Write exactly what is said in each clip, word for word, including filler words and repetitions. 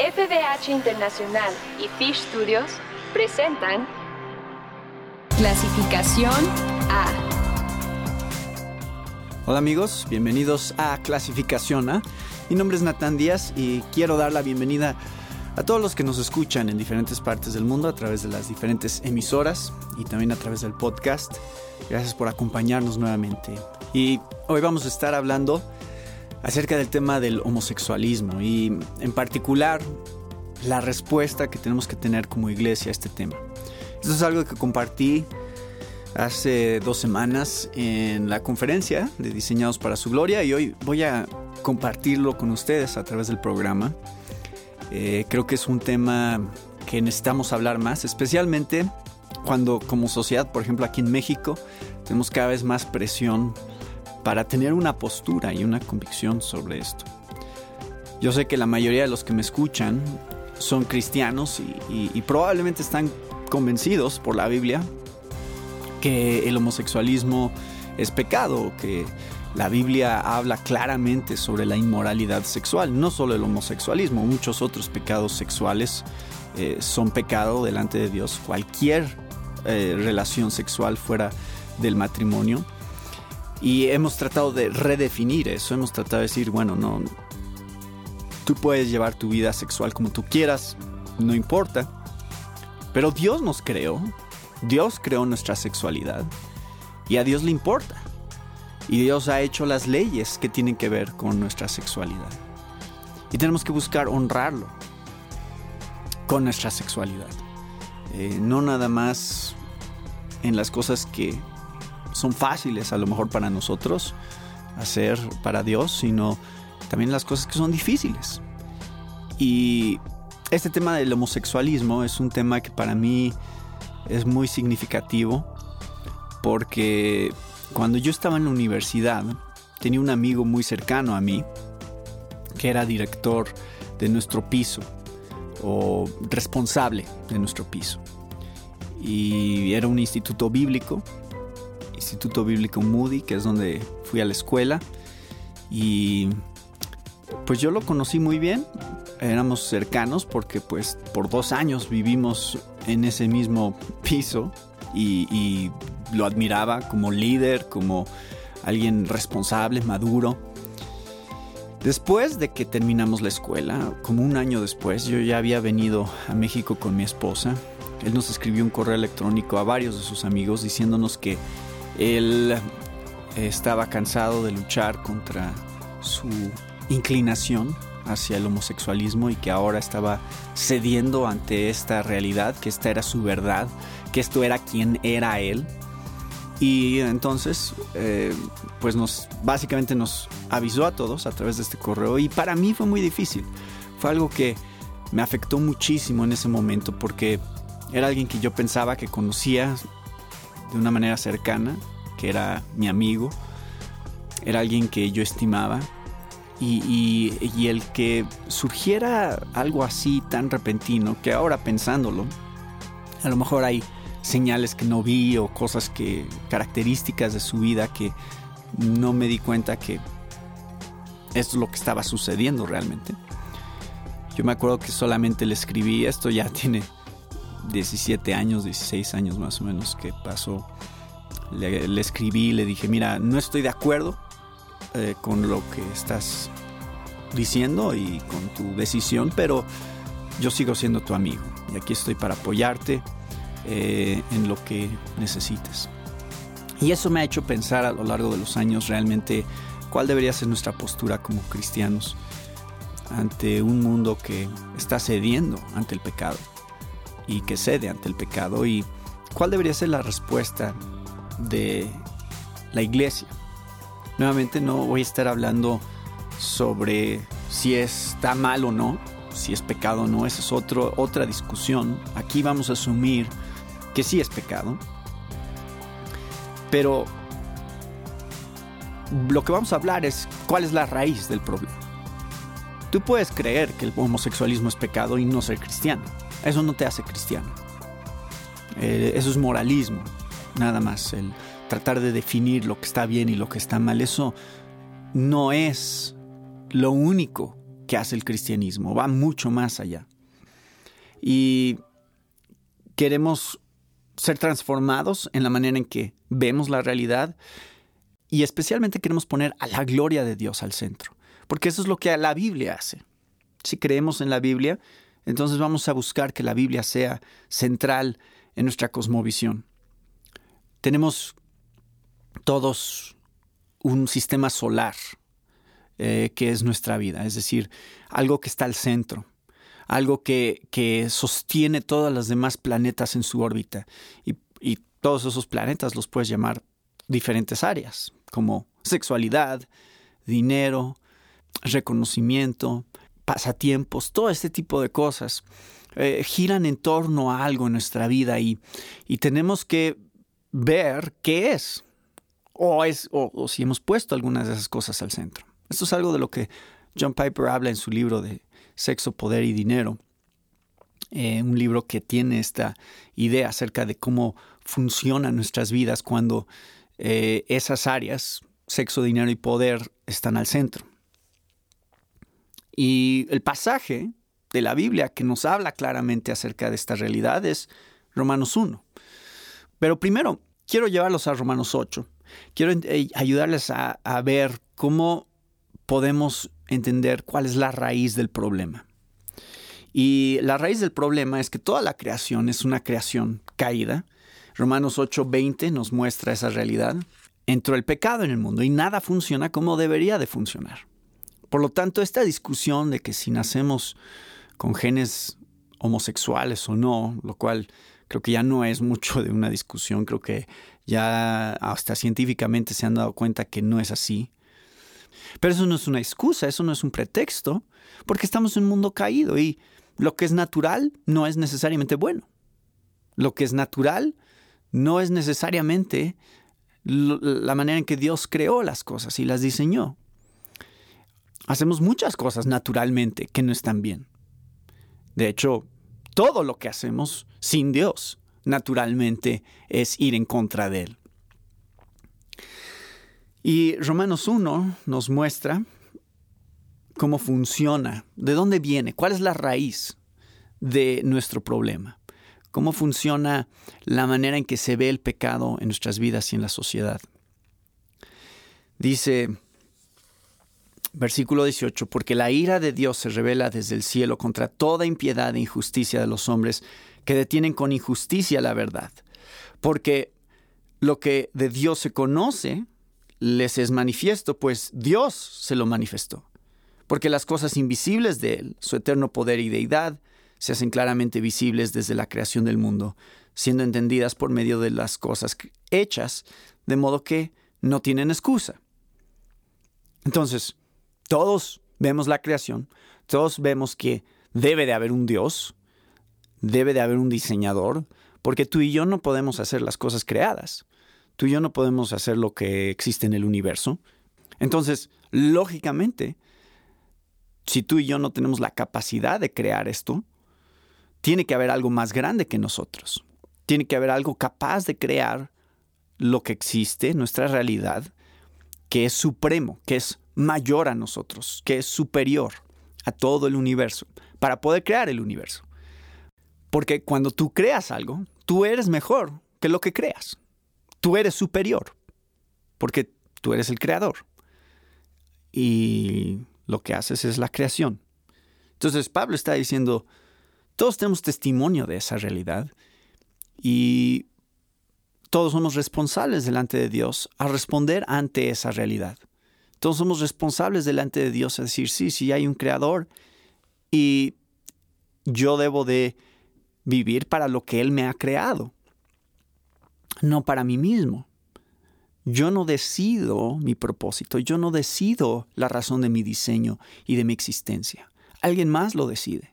F B H Internacional y Fish Studios presentan Clasificación A. Hola amigos, bienvenidos a Clasificación A. Mi nombre es Natán Díaz y quiero dar la bienvenida a todos los que nos escuchan en diferentes partes del mundo a través de las diferentes emisoras y también a través del podcast. Gracias por acompañarnos nuevamente. Y hoy vamos a estar hablando acerca del tema del homosexualismo y en particular la respuesta que tenemos que tener como iglesia a este tema. Esto es algo que compartí hace dos semanas en la conferencia de Diseñados para su Gloria y hoy voy a compartirlo con ustedes a través del programa. Eh, creo que es un tema que necesitamos hablar más, especialmente cuando como sociedad, por ejemplo aquí en México, tenemos cada vez más presión para tener una postura y una convicción sobre esto. Yo sé que la mayoría de los que me escuchan son cristianos y, y, y probablemente están convencidos por la Biblia que el homosexualismo es pecado, que la Biblia habla claramente sobre la inmoralidad sexual, no solo el homosexualismo, muchos otros pecados sexuales eh, son pecado delante de Dios. Cualquier eh, relación sexual fuera del matrimonio. Y hemos tratado de redefinir eso, hemos tratado de decir, bueno, no, tú puedes llevar tu vida sexual como tú quieras, no importa, pero Dios nos creó, Dios creó nuestra sexualidad y a Dios le importa. Y Dios ha hecho las leyes que tienen que ver con nuestra sexualidad. Y tenemos que buscar honrarlo con nuestra sexualidad. Eh, no nada más en las cosas que son fáciles a lo mejor para nosotros hacer para Dios, sino también las cosas que son difíciles. Y este tema del homosexualismo es un tema que para mí es muy significativo porque cuando yo estaba en la universidad tenía un amigo muy cercano a mí que era director de nuestro piso o responsable de nuestro piso y era un instituto bíblico Instituto Bíblico Moody, que es donde fui a la escuela y pues yo lo conocí muy bien, éramos cercanos porque pues por dos años vivimos en ese mismo piso y, y lo admiraba como líder, como alguien responsable, maduro. Después de que terminamos la escuela, como un año después, yo ya había venido a México con mi esposa. Él nos escribió un correo electrónico a varios de sus amigos diciéndonos que él estaba cansado de luchar contra su inclinación hacia el homosexualismo y que ahora estaba cediendo ante esta realidad, que esta era su verdad, que esto era quien era él. Y entonces, eh, pues nos básicamente nos avisó a todos a través de este correo y para mí fue muy difícil. Fue algo que me afectó muchísimo en ese momento porque era alguien que yo pensaba que conocía de una manera cercana, que era mi amigo, era alguien que yo estimaba y, y, y el que surgiera algo así tan repentino que ahora pensándolo, a lo mejor hay señales que no vi o cosas que, características de su vida que no me di cuenta que esto es lo que estaba sucediendo realmente. Yo me acuerdo que solamente le escribí, esto ya tiene diecisiete años, dieciséis años más o menos que pasó. Le, le escribí, le dije, mira, no estoy de acuerdo eh, con lo que estás diciendo y con tu decisión, pero yo sigo siendo tu amigo y aquí estoy para apoyarte eh, en lo que necesites. Y eso me ha hecho pensar a lo largo de los años realmente cuál debería ser nuestra postura como cristianos ante un mundo que está cediendo ante el pecado y que cede ante el pecado y cuál debería ser la respuesta de la iglesia. Nuevamente no voy a estar hablando sobre si está mal o no, si es pecado o no, esa es otro, otra discusión. Aquí vamos a asumir que sí es pecado, pero lo que vamos a hablar es cuál es la raíz del problema. Tú puedes creer que el homosexualismo es pecado y no ser cristiano. Eso no te hace cristiano. Eh, eso es moralismo, nada más. El tratar de definir lo que está bien y lo que está mal, eso no es lo único que hace el cristianismo, va mucho más allá. Y queremos ser transformados en la manera en que vemos la realidad y especialmente queremos poner a la gloria de Dios al centro, porque eso es lo que la Biblia hace. Si creemos en la Biblia, entonces vamos a buscar que la Biblia sea central en nuestra cosmovisión. Tenemos todos un sistema solar eh, que es nuestra vida, es decir, algo que está al centro, algo que, que sostiene todos los demás planetas en su órbita. Y, y todos esos planetas los puedes llamar diferentes áreas, como sexualidad, dinero, reconocimiento, pasatiempos, todo este tipo de cosas eh, giran en torno a algo en nuestra vida y, y tenemos que ver qué es o, es o, o si hemos puesto algunas de esas cosas al centro. Esto es algo de lo que John Piper habla en su libro de Sexo, Poder y Dinero, eh, un libro que tiene esta idea acerca de cómo funcionan nuestras vidas cuando eh, esas áreas, sexo, dinero y poder, están al centro. Y el pasaje de la Biblia que nos habla claramente acerca de esta realidad es Romanos uno. Pero primero, quiero llevarlos a Romanos ocho. Quiero eh, ayudarles a, a ver cómo podemos entender cuál es la raíz del problema. Y la raíz del problema es que toda la creación es una creación caída. Romanos ocho veinte nos muestra esa realidad. Entró el pecado en el mundo y nada funciona como debería de funcionar. Por lo tanto, esta discusión de que si nacemos con genes homosexuales o no, lo cual creo que ya no es mucho de una discusión, creo que ya hasta científicamente se han dado cuenta que no es así. Pero eso no es una excusa, eso no es un pretexto, porque estamos en un mundo caído y lo que es natural no es necesariamente bueno. Lo que es natural no es necesariamente la manera en que Dios creó las cosas y las diseñó. Hacemos muchas cosas naturalmente que no están bien. De hecho, todo lo que hacemos sin Dios naturalmente es ir en contra de Él. Y Romanos uno nos muestra cómo funciona, de dónde viene, cuál es la raíz de nuestro problema, cómo funciona la manera en que se ve el pecado en nuestras vidas y en la sociedad. Dice versículo dieciocho, porque la ira de Dios se revela desde el cielo contra toda impiedad e injusticia de los hombres que detienen con injusticia la verdad. Porque lo que de Dios se conoce les es manifiesto, pues Dios se lo manifestó. Porque las cosas invisibles de Él, su eterno poder y deidad, se hacen claramente visibles desde la creación del mundo, siendo entendidas por medio de las cosas hechas, de modo que no tienen excusa. Entonces, todos vemos la creación, todos vemos que debe de haber un Dios, debe de haber un diseñador, porque tú y yo no podemos hacer las cosas creadas. Tú y yo no podemos hacer lo que existe en el universo. Entonces, lógicamente, si tú y yo no tenemos la capacidad de crear esto, tiene que haber algo más grande que nosotros. Tiene que haber algo capaz de crear lo que existe, nuestra realidad, que es supremo, que es mayor a nosotros, que es superior a todo el universo, para poder crear el universo. Porque cuando tú creas algo, tú eres mejor que lo que creas. Tú eres superior, porque tú eres el creador. Y lo que haces es la creación. Entonces Pablo está diciendo, todos tenemos testimonio de esa realidad y todos somos responsables delante de Dios a responder ante esa realidad. Todos somos responsables delante de Dios a decir, sí, sí hay un creador y yo debo de vivir para lo que Él me ha creado, no para mí mismo. Yo no decido mi propósito, yo no decido la razón de mi diseño y de mi existencia. Alguien más lo decide.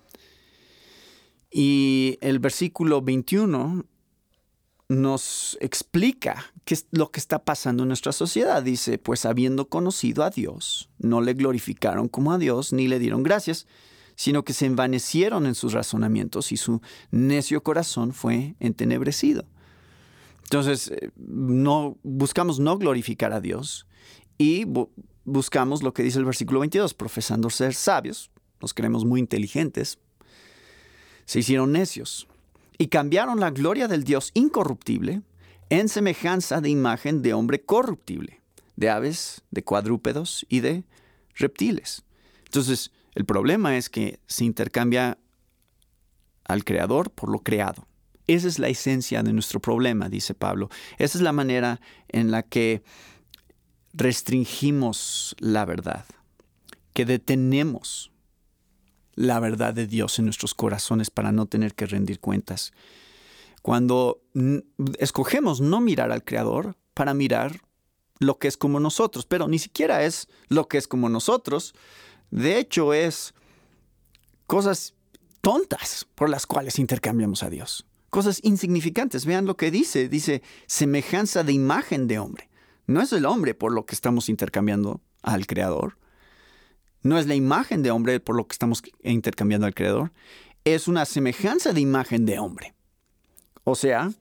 Y el versículo veintiuno nos explica qué es lo que está pasando en nuestra sociedad. Dice, pues habiendo conocido a Dios, no le glorificaron como a Dios ni le dieron gracias, sino que se envanecieron en sus razonamientos y su necio corazón fue entenebrecido. Entonces, no, buscamos no glorificar a Dios y bu- buscamos lo que dice el versículo veintidós, profesando ser sabios, nos creemos muy inteligentes, se hicieron necios y cambiaron la gloria del Dios incorruptible en semejanza de imagen de hombre corruptible, de aves, de cuadrúpedos y de reptiles. Entonces, el problema es que se intercambia al Creador por lo creado. Esa es la esencia de nuestro problema, dice Pablo. Esa es la manera en la que restringimos la verdad, que detenemos la verdad de Dios en nuestros corazones para no tener que rendir cuentas. Cuando escogemos no mirar al Creador para mirar lo que es como nosotros, pero ni siquiera es lo que es como nosotros. De hecho, es cosas tontas por las cuales intercambiamos a Dios. Cosas insignificantes. Vean lo que dice. Dice, semejanza de imagen de hombre. No es el hombre por lo que estamos intercambiando al Creador. No es la imagen de hombre por lo que estamos intercambiando al Creador. Es una semejanza de imagen de hombre. O sea,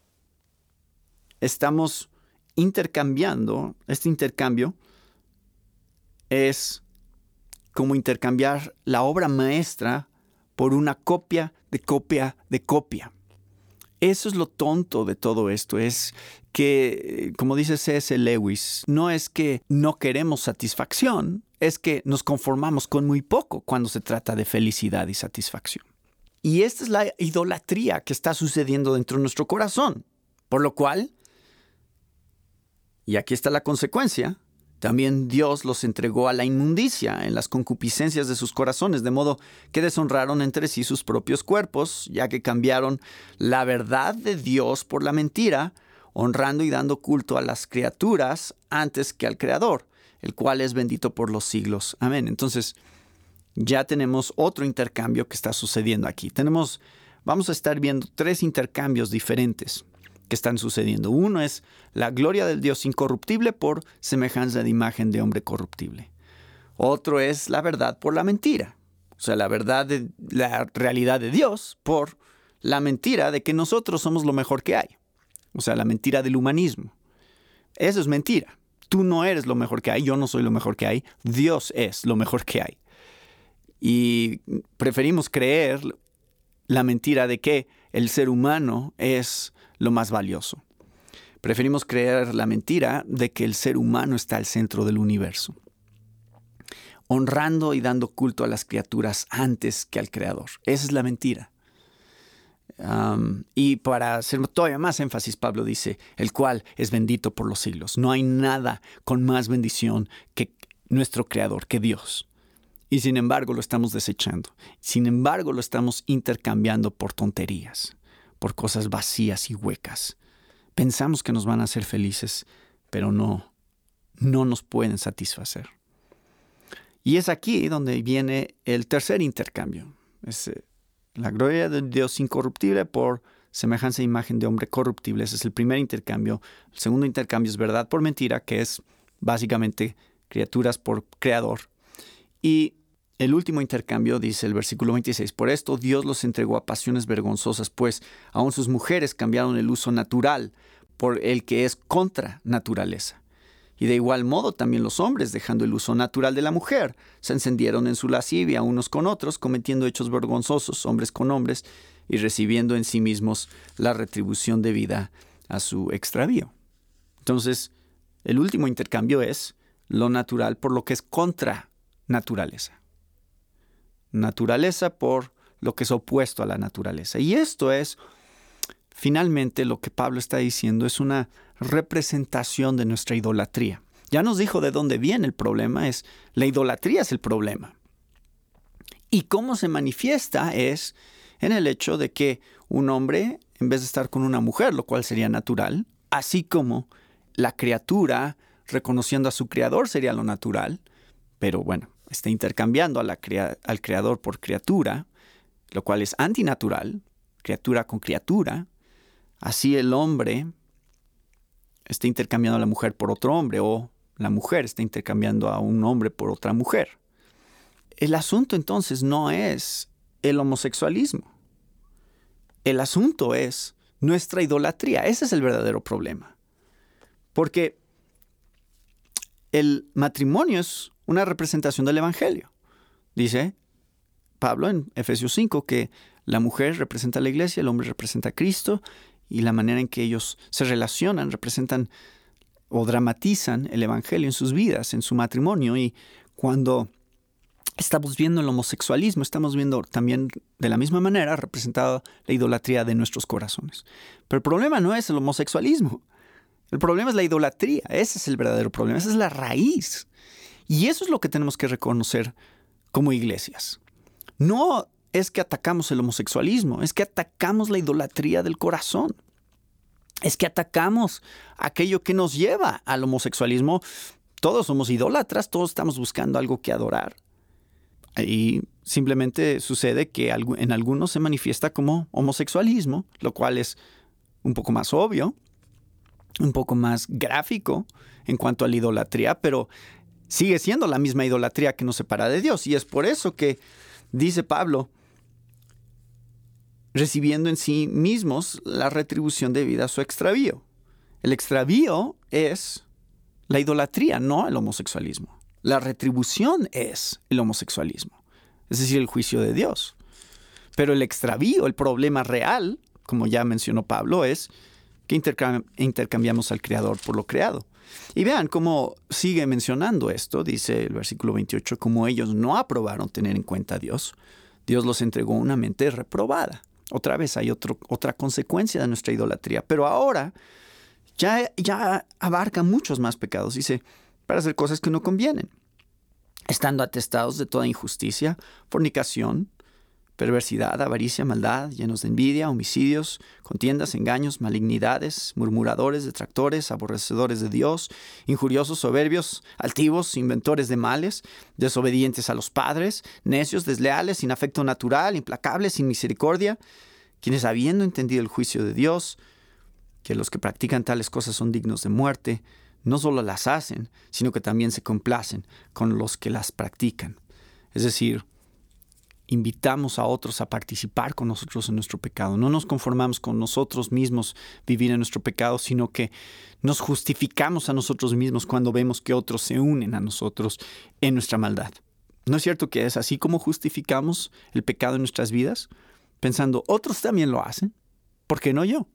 estamos intercambiando, este intercambio es como intercambiar la obra maestra por una copia de copia de copia. Eso es lo tonto de todo esto, es que, como dice C S Lewis, no es que no queremos satisfacción, es que nos conformamos con muy poco cuando se trata de felicidad y satisfacción. Y esta es la idolatría que está sucediendo dentro de nuestro corazón, por lo cual, y aquí está la consecuencia, también Dios los entregó a la inmundicia en las concupiscencias de sus corazones, de modo que deshonraron entre sí sus propios cuerpos, ya que cambiaron la verdad de Dios por la mentira, honrando y dando culto a las criaturas antes que al Creador, el cual es bendito por los siglos. Amén. Entonces, ya tenemos otro intercambio que está sucediendo aquí. Tenemos, vamos a estar viendo tres intercambios diferentes que están sucediendo. Uno es la gloria del Dios incorruptible por semejanza de imagen de hombre corruptible. Otro es la verdad por la mentira. O sea, la verdad de la realidad de Dios por la mentira de que nosotros somos lo mejor que hay. O sea, la mentira del humanismo. Eso es mentira. Tú no eres lo mejor que hay, yo no soy lo mejor que hay, Dios es lo mejor que hay. Y preferimos creer la mentira de que el ser humano es lo más valioso. Preferimos creer la mentira de que el ser humano está al centro del universo, honrando y dando culto a las criaturas antes que al Creador. Esa es la mentira. Um, y para hacer todavía más énfasis, Pablo dice, el cual es bendito por los siglos. No hay nada con más bendición que nuestro Creador, que Dios. Y sin embargo lo estamos desechando. Sin embargo lo estamos intercambiando por tonterías, por cosas vacías y huecas. Pensamos que nos van a hacer felices, pero no, no nos pueden satisfacer. Y es aquí donde viene el tercer intercambio. Es eh, la gloria de Dios incorruptible por semejanza e imagen de hombre corruptible. Ese es el primer intercambio. El segundo intercambio es verdad por mentira, que es básicamente criaturas por creador. Y el último intercambio, dice el versículo veintiséis, por esto Dios los entregó a pasiones vergonzosas, pues aun sus mujeres cambiaron el uso natural por el que es contra naturaleza. Y de igual modo también los hombres, dejando el uso natural de la mujer, se encendieron en su lascivia unos con otros, cometiendo hechos vergonzosos, hombres con hombres, y recibiendo en sí mismos la retribución debida a su extravío. Entonces, el último intercambio es lo natural por lo que es contra naturaleza. Naturaleza por lo que es opuesto a la naturaleza. Y esto es, finalmente, lo que Pablo está diciendo, es una representación de nuestra idolatría. Ya nos dijo de dónde viene el problema, es la idolatría es el problema. Y cómo se manifiesta es en el hecho de que un hombre, en vez de estar con una mujer, lo cual sería natural, así como la criatura reconociendo a su creador sería lo natural, pero bueno, está intercambiando a la crea- al creador por criatura, lo cual es antinatural, criatura con criatura. Así el hombre está intercambiando a la mujer por otro hombre, o la mujer está intercambiando a un hombre por otra mujer. El asunto entonces no es el homosexualismo. El asunto es nuestra idolatría. Ese es el verdadero problema. Porque el matrimonio es una representación del Evangelio. Dice Pablo en Efesios cinco que la mujer representa a la iglesia, el hombre representa a Cristo, y la manera en que ellos se relacionan representan o dramatizan el Evangelio en sus vidas, en su matrimonio. Y cuando estamos viendo el homosexualismo, estamos viendo también de la misma manera representada la idolatría de nuestros corazones. Pero el problema no es el homosexualismo. El problema es la idolatría. Ese es el verdadero problema. Esa es la raíz. Y eso es lo que tenemos que reconocer como iglesias. No es que atacamos el homosexualismo, es que atacamos la idolatría del corazón. Es que atacamos aquello que nos lleva al homosexualismo. Todos somos idólatras, todos estamos buscando algo que adorar. Y simplemente sucede que en algunos se manifiesta como homosexualismo, lo cual es un poco más obvio, un poco más gráfico en cuanto a la idolatría, pero sigue siendo la misma idolatría que nos separa de Dios. Y es por eso que dice Pablo, recibiendo en sí mismos la retribución debida a su extravío. El extravío es la idolatría, no el homosexualismo. La retribución es el homosexualismo, es decir, el juicio de Dios. Pero el extravío, el problema real, como ya mencionó Pablo, es que intercambi- intercambiamos al Creador por lo creado. Y vean cómo sigue mencionando esto, dice el versículo veintiocho, como ellos no aprobaron tener en cuenta a Dios, Dios los entregó una mente reprobada. Otra vez hay otro, otra consecuencia de nuestra idolatría, pero ahora ya, ya abarca muchos más pecados. Dice, para hacer cosas que no convienen, estando atestados de toda injusticia, fornicación, perversidad, avaricia, maldad, llenos de envidia, homicidios, contiendas, engaños, malignidades, murmuradores, detractores, aborrecedores de Dios, injuriosos, soberbios, altivos, inventores de males, desobedientes a los padres, necios, desleales, sin afecto natural, implacables, sin misericordia, quienes habiendo entendido el juicio de Dios, que los que practican tales cosas son dignos de muerte, no solo las hacen, sino que también se complacen con los que las practican. Es decir, invitamos a otros a participar con nosotros en nuestro pecado. No nos conformamos con nosotros mismos vivir en nuestro pecado, sino que nos justificamos a nosotros mismos cuando vemos que otros se unen a nosotros en nuestra maldad. ¿No es cierto que es así como justificamos el pecado en nuestras vidas? Pensando, otros también lo hacen, ¿por qué no yo?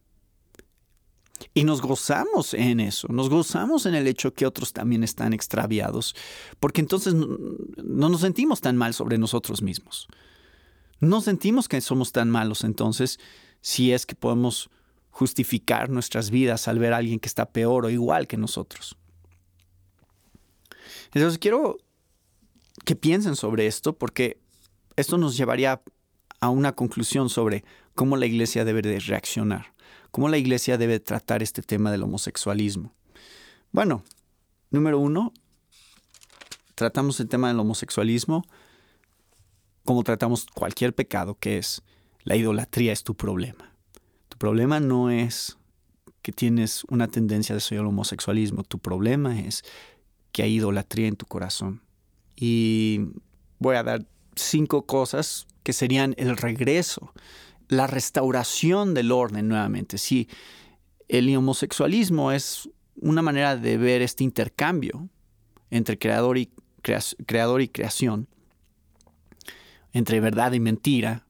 Y nos gozamos en eso, nos gozamos en el hecho que otros también están extraviados, porque entonces no, no nos sentimos tan mal sobre nosotros mismos. No sentimos que somos tan malos entonces si es que podemos justificar nuestras vidas al ver a alguien que está peor o igual que nosotros. Entonces quiero que piensen sobre esto, porque esto nos llevaría a una conclusión sobre cómo la iglesia debe de reaccionar. ¿Cómo la iglesia debe tratar este tema del homosexualismo? Bueno, número uno, tratamos el tema del homosexualismo como tratamos cualquier pecado, que es la idolatría es tu problema. Tu problema no es que tienes una tendencia de ser el homosexualismo. Tu problema es que hay idolatría en tu corazón. Y voy a dar cinco cosas que serían el regreso, la restauración del orden nuevamente. Sí, el homosexualismo es una manera de ver este intercambio entre creador y, crea- creador y creación, entre verdad y mentira,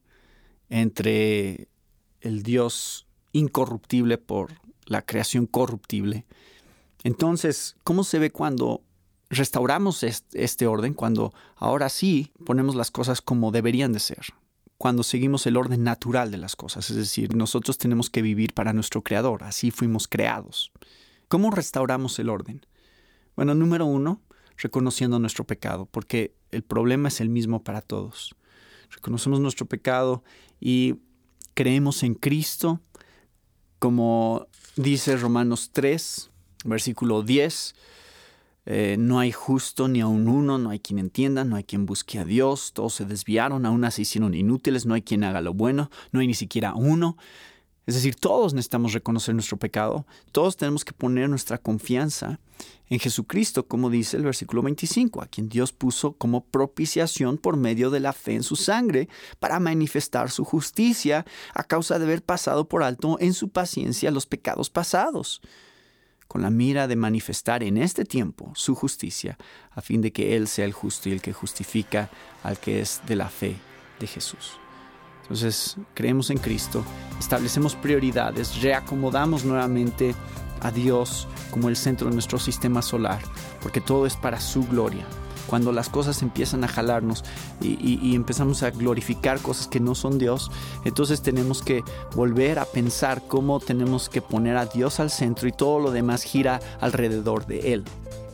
entre el Dios incorruptible por la creación corruptible. Entonces, ¿cómo se ve cuando restauramos este, este orden? Cuando ahora sí ponemos las cosas como deberían de ser. Cuando seguimos el orden natural de las cosas, es decir, nosotros tenemos que vivir para nuestro Creador, así fuimos creados. ¿Cómo restauramos el orden? Bueno, número uno, reconociendo nuestro pecado, porque el problema es el mismo para todos. Reconocemos nuestro pecado y creemos en Cristo, como dice Romanos tres, versículo diez, Eh, no hay justo ni aun uno, no hay quien entienda, no hay quien busque a Dios, todos se desviaron, aún se hicieron inútiles, no hay quien haga lo bueno, no hay ni siquiera uno. Es decir, todos necesitamos reconocer nuestro pecado, todos tenemos que poner nuestra confianza en Jesucristo, como dice el versículo veinticinco, a quien Dios puso como propiciación por medio de la fe en su sangre, para manifestar su justicia a causa de haber pasado por alto en su paciencia los pecados pasados. con la mira de manifestar en este tiempo su justicia, a fin de que Él sea el justo y el que justifica al que es de la fe de Jesús. Entonces, creemos en Cristo, establecemos prioridades, reacomodamos nuevamente a Dios como el centro de nuestro sistema solar, porque todo es para su gloria. Cuando las cosas empiezan a jalarnos y, y, y empezamos a glorificar cosas que no son Dios, entonces tenemos que volver a pensar cómo tenemos que poner a Dios al centro y todo lo demás gira alrededor de Él.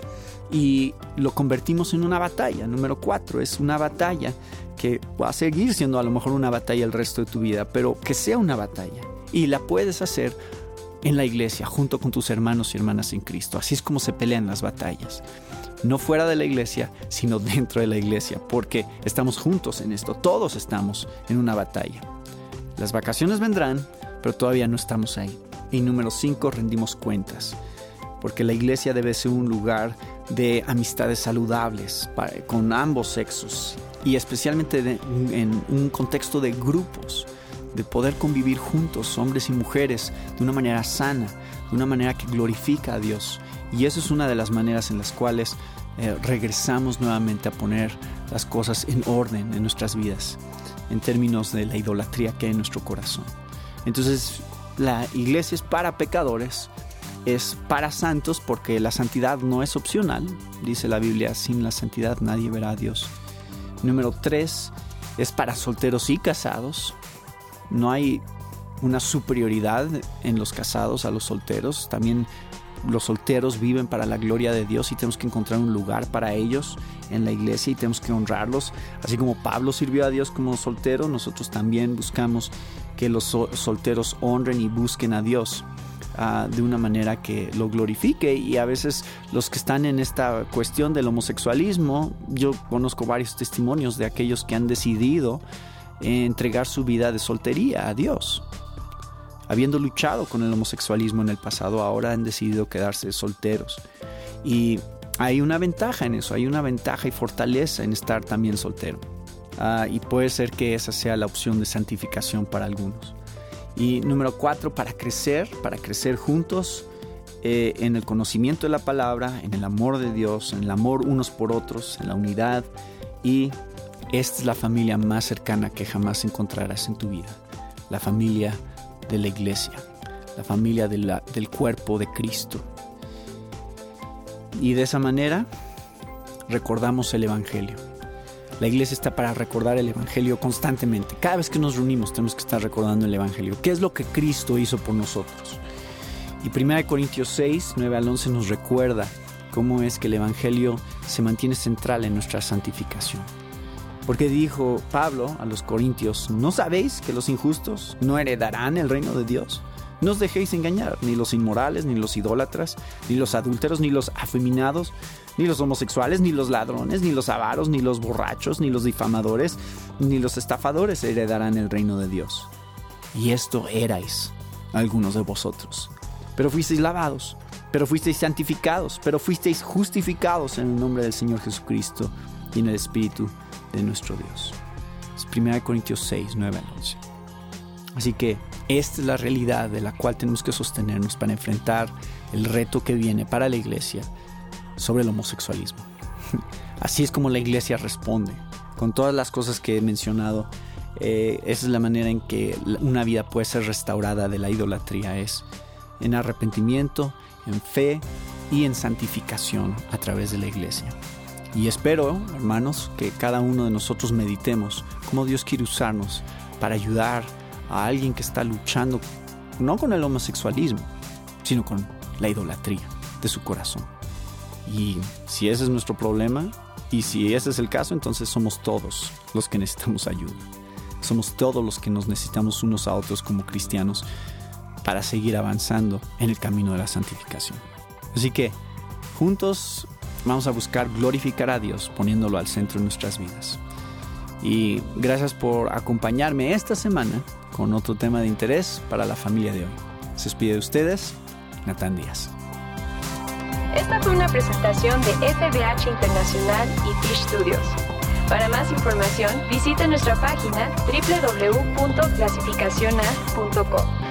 Y lo convertimos en una batalla. Número cuatro, es una batalla que va a seguir siendo a lo mejor una batalla el resto de tu vida, pero que sea una batalla. Y la puedes hacer en la iglesia, junto con tus hermanos y hermanas en Cristo. Así es como se pelean las batallas. No fuera de la iglesia, sino dentro de la iglesia, porque estamos juntos en esto. Todos estamos en una batalla. Las vacaciones vendrán, pero todavía no estamos ahí. Y número cinco, rendimos cuentas, porque la iglesia debe ser un lugar de amistades saludables para, con ambos sexos, y especialmente de, en un contexto de grupos, de poder convivir juntos, hombres y mujeres, de una manera sana, de una manera que glorifica a Dios. Y eso es una de las maneras en las cuales eh, regresamos nuevamente a poner las cosas en orden en nuestras vidas, en términos de la idolatría que hay en nuestro corazón. Entonces, la iglesia es para pecadores, es para santos, porque la santidad no es opcional. Dice la Biblia, sin la santidad nadie verá a Dios. Número tres, es para solteros y casados. No hay una superioridad en los casados a los solteros. También los solteros viven para la gloria de Dios y tenemos que encontrar un lugar para ellos en la iglesia y tenemos que honrarlos. Así como Pablo sirvió a Dios como soltero, nosotros también buscamos que los solteros honren y busquen a Dios uh, de una manera que lo glorifique. Y a veces los que están en esta cuestión del homosexualismo, yo conozco varios testimonios de aquellos que han decidido entregar su vida de soltería a Dios. Habiendo luchado con el homosexualismo en el pasado, ahora han decidido quedarse solteros. Y hay una ventaja en eso, hay una ventaja y fortaleza en estar también soltero. Uh, y puede ser que esa sea la opción de santificación para algunos. Y número cuatro, para crecer, para crecer juntos eh, en el conocimiento de la palabra, en el amor de Dios, en el amor unos por otros, en la unidad. Y esta es la familia más cercana que jamás encontrarás en tu vida. La familia de la iglesia, la familia de la, del cuerpo de Cristo. Y de esa manera recordamos el Evangelio. La iglesia está para recordar el Evangelio constantemente. Cada vez que nos reunimos tenemos que estar recordando el Evangelio. ¿Qué es lo que Cristo hizo por nosotros? Y primera de Corintios seis, nueve al once nos recuerda cómo es que el Evangelio se mantiene central en nuestra santificación. Porque dijo Pablo a los corintios, ¿no sabéis que los injustos no heredarán el reino de Dios? No os dejéis engañar, ni los inmorales, ni los idólatras, ni los adúlteros, ni los afeminados, ni los homosexuales, ni los ladrones, ni los avaros, ni los borrachos, ni los difamadores, ni los estafadores heredarán el reino de Dios. Y esto erais algunos de vosotros. Pero fuisteis lavados, pero fuisteis santificados, pero fuisteis justificados en el nombre del Señor Jesucristo y en el Espíritu de nuestro Dios. Es primera de Corintios seis, nueve al once. Así que esta es la realidad de la cual tenemos que sostenernos para enfrentar el reto que viene para la iglesia sobre el homosexualismo. Así es como la iglesia responde. Con todas las cosas que he mencionado, eh, esa es la manera en que una vida puede ser restaurada de la idolatría. Es en arrepentimiento, en fe y en santificación a través de la iglesia. Y espero, hermanos, que cada uno de nosotros meditemos cómo Dios quiere usarnos para ayudar a alguien que está luchando no con el homosexualismo, sino con la idolatría de su corazón. Y si ese es nuestro problema, y si ese es el caso, entonces somos todos los que necesitamos ayuda. Somos todos los que nos necesitamos unos a otros como cristianos para seguir avanzando en el camino de la santificación. Así que, juntos vamos a buscar glorificar a Dios poniéndolo al centro de nuestras vidas. Y gracias por acompañarme esta semana con otro tema de interés para la familia de hoy. Se despide de ustedes, Natán Díaz. Esta fue una presentación de F B H Internacional y Fish Studios. Para más información, visite nuestra página doble u doble u doble u punto clasificacion a punto com.